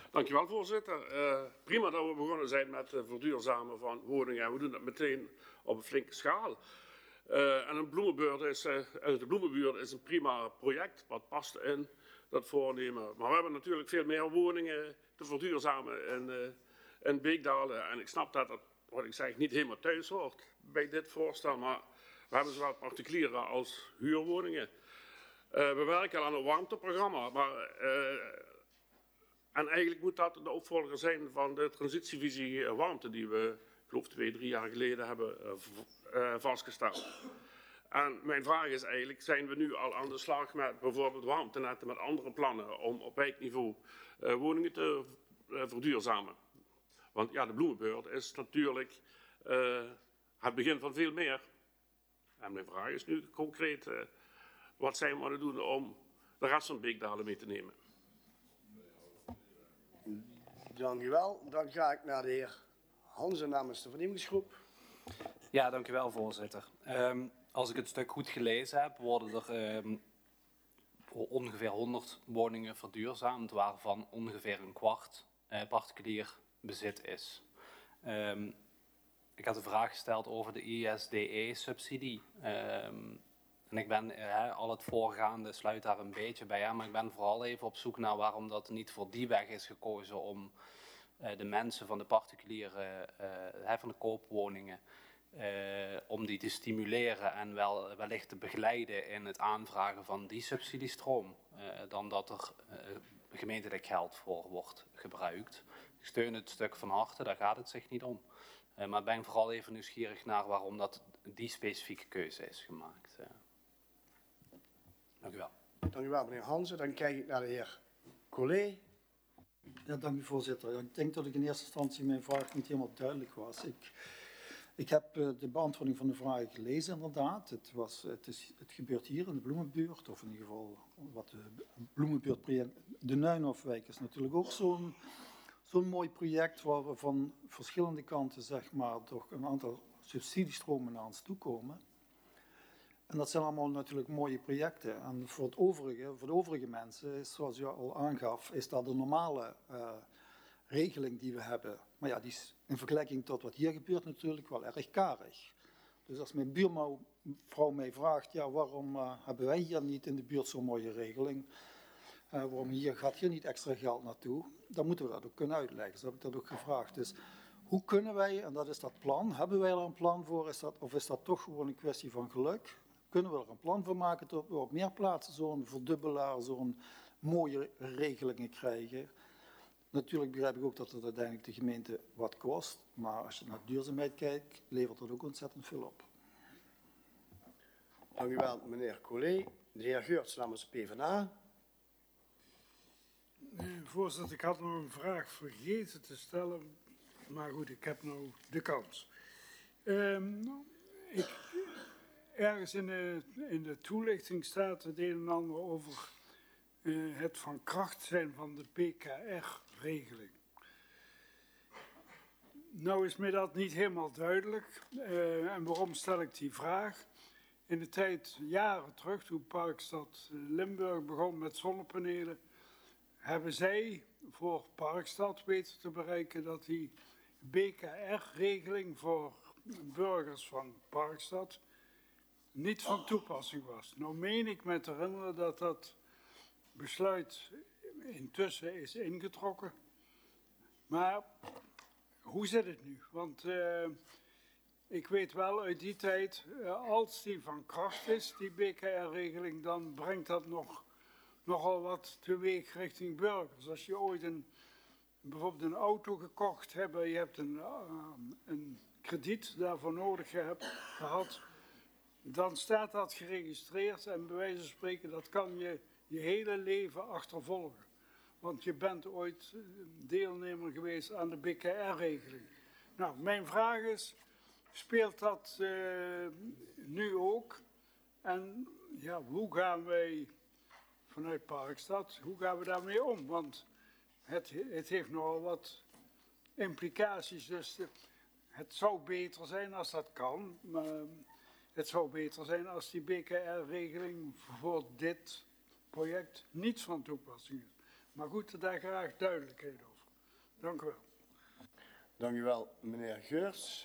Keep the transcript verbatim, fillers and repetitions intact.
Dankjewel, voorzitter. Uh, prima dat we begonnen zijn met het verduurzamen van woningen. En we doen dat meteen op een flinke schaal. Uh, en een bloemenbuurt is, uh, de bloemenbuurt is een prima project wat past in dat voornemen. Maar we hebben natuurlijk veel meer woningen te verduurzamen in, uh, in Beekdalen. En ik snap dat dat, wat ik zeg, niet helemaal thuis hoort bij dit voorstel. Maar we hebben zowel particuliere als huurwoningen. Uh, we werken aan een warmteprogramma. Maar, uh, en eigenlijk moet dat de opvolger zijn van de transitievisie warmte die we, ik geloof twee, drie jaar geleden hebben uh, uh, vastgesteld. En mijn vraag is eigenlijk, zijn we nu al aan de slag met bijvoorbeeld warmtenetten, met andere plannen om op wijkniveau uh, woningen te uh, verduurzamen? Want ja, de bloemenbeurt is natuurlijk uh, het begin van veel meer. En mijn vraag is nu concreet, uh, wat zijn we aan het doen om de rest van Beekdalen mee te nemen? Dank u wel. Dan ga ik naar de heer Hansen namens de vernieuwingsgroep. Ja, dank u wel, voorzitter. Um, als ik het stuk goed gelezen heb, worden er um, ongeveer honderd woningen verduurzaamd, waarvan ongeveer een kwart uh, particulier bezit is. Um, ik had een vraag gesteld over de I S D E-subsidie. Um, en ik ben, uh, al het voorgaande sluit daar een beetje bij aan, maar ik ben vooral even op zoek naar waarom dat niet voor die weg is gekozen om uh, de mensen van de particuliere, uh, van de koopwoningen, Uh, om die te stimuleren en wel, wellicht te begeleiden in het aanvragen van die subsidiestroom, uh, dan dat er uh, gemeentelijk geld voor wordt gebruikt. Ik steun het stuk van harte, daar gaat het zich niet om. Uh, maar ben vooral even nieuwsgierig naar waarom dat die specifieke keuze is gemaakt. Uh. Dank u wel. Dank u wel, meneer Hansen. Dan kijk ik naar de heer Collet. Ja, dank u, voorzitter. Ik denk dat ik in eerste instantie mijn vraag niet helemaal duidelijk was. Ik... Ik heb de beantwoording van de vraag gelezen, inderdaad. Het, was, het, is, het gebeurt hier in de Bloemenbuurt, of in ieder geval wat de Bloemenbuurt, de Nuinhofwijk is natuurlijk ook zo'n zo'n mooi project waar we van verschillende kanten, zeg maar, toch een aantal subsidiestromen naar ons toe komen. En dat zijn allemaal natuurlijk mooie projecten. En voor, het overige, voor de overige mensen, is, zoals u al aangaf, is dat de normale uh, regeling die we hebben. Maar ja, die is in vergelijking tot wat hier gebeurt natuurlijk wel erg karig. Dus als mijn buurvrouw mij vraagt, ja, waarom uh, hebben wij hier niet in de buurt zo'n mooie regeling? Uh, waarom hier, gaat hier niet extra geld naartoe? Dan moeten we dat ook kunnen uitleggen. Zo heb ik dat ook gevraagd. Dus hoe kunnen wij, en dat is dat plan, hebben wij er een plan voor? Is dat, of is dat toch gewoon een kwestie van geluk? Kunnen we er een plan voor maken dat we op meer plaatsen zo'n verdubbelaar, zo'n mooie regelingen krijgen? Natuurlijk begrijp ik ook dat het uiteindelijk de gemeente wat kost, maar als je naar duurzaamheid kijkt, levert dat ook ontzettend veel op. Dank u wel, meneer Collet. De heer Geurts namens de PvdA. Nee, voorzitter, ik had nog een vraag vergeten te stellen, maar goed, ik heb nou de kans. Um, ik, ergens in de, in de toelichting staat het een en ander over uh, het van kracht zijn van de P K R-regeling. Nou is mij dat niet helemaal duidelijk. Uh, en waarom stel ik die vraag? In de tijd, jaren terug, toen Parkstad Limburg begon met zonnepanelen, hebben zij voor Parkstad weten te bereiken dat die B K R-regeling voor burgers van Parkstad niet van toepassing was. Nou meen ik me te herinneren dat dat besluit intussen is ingetrokken. Maar hoe zit het nu? Want uh, ik weet wel uit die tijd, uh, als die van kracht is, die B K R-regeling, dan brengt dat nog, nogal wat teweeg richting burgers. Als je ooit een, bijvoorbeeld een auto gekocht hebt, je hebt een, uh, een krediet daarvoor nodig hebt, gehad, dan staat dat geregistreerd en bij wijze van spreken, dat kan je je hele leven achtervolgen. Want je bent ooit deelnemer geweest aan de B K R-regeling. Nou, mijn vraag is, speelt dat uh, nu ook? En ja, hoe gaan wij vanuit Parkstad, hoe gaan we daarmee om? Want het, het heeft nogal wat implicaties. Dus de, het zou beter zijn als dat kan, maar het zou beter zijn als die B K R-regeling voor dit project niet van toepassing is. Maar goed, daar graag duidelijkheid over. Dank u wel. Dank u wel, meneer Geurs.